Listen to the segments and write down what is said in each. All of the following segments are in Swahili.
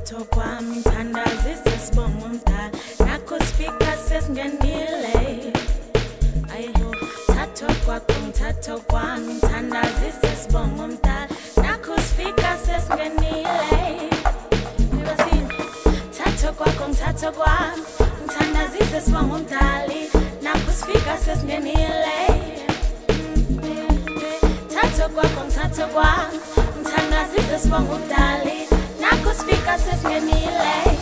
Thato kwami mthandazise sibonga umdala nakho sifika sesingenile ayiho thato kwami mthandazise sibonga umdala nakho sifika sesingenile thato kwami mthandazise sibonga umdala nakho sifika sesingenile thato kwami mthandazise sibonga umdala nakho sifika sesingenile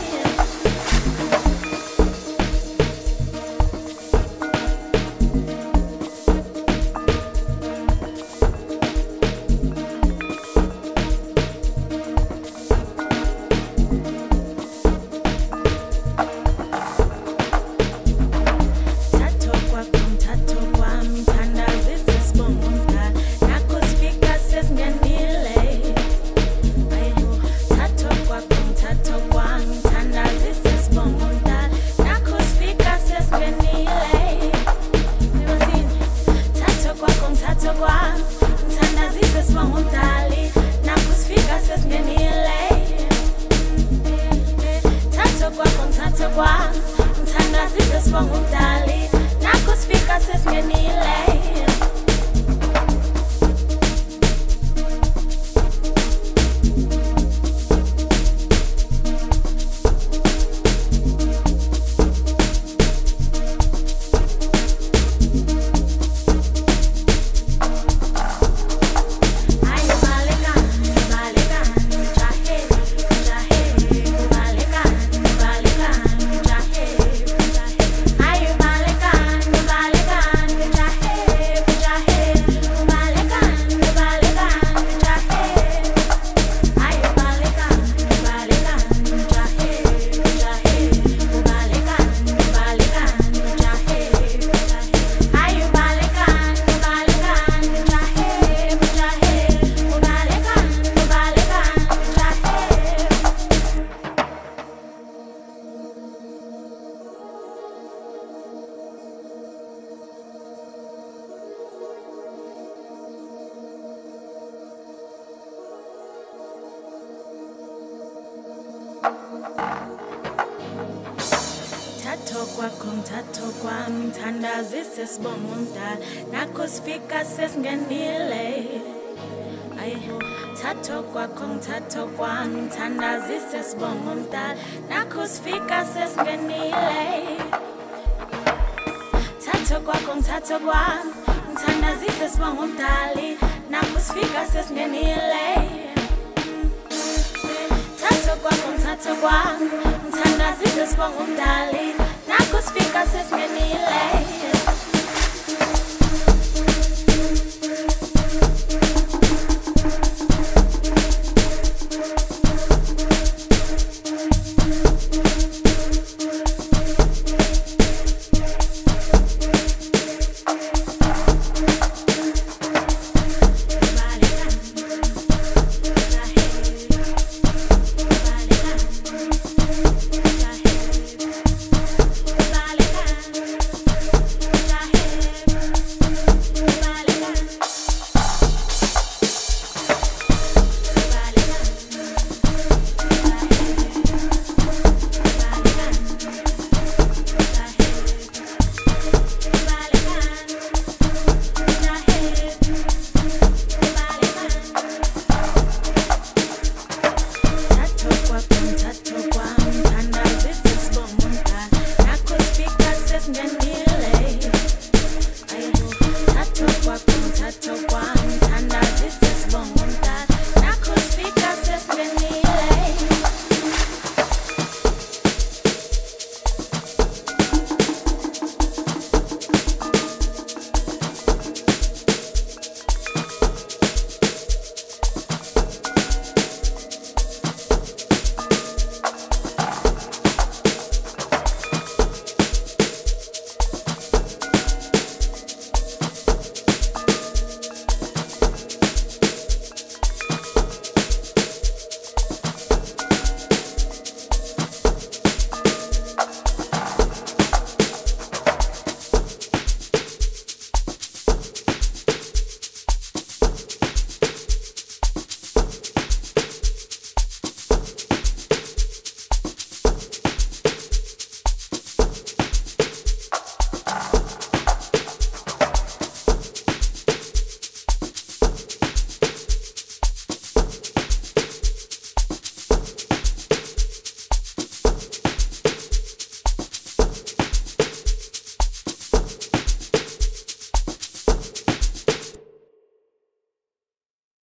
mthandazise sibonga umdala nakho sifika sesingenile Thato kwami mthandazise sibonga umdala nakho sifika sesingenile ayiho thato kwami mthandazise sibonga umdala nakho sifika sesingenile thato kwami mthandazise sibonga umdala nakho sifika sesingenile thato kwami mthandazise sibonga umdala nakho sifika sesingenile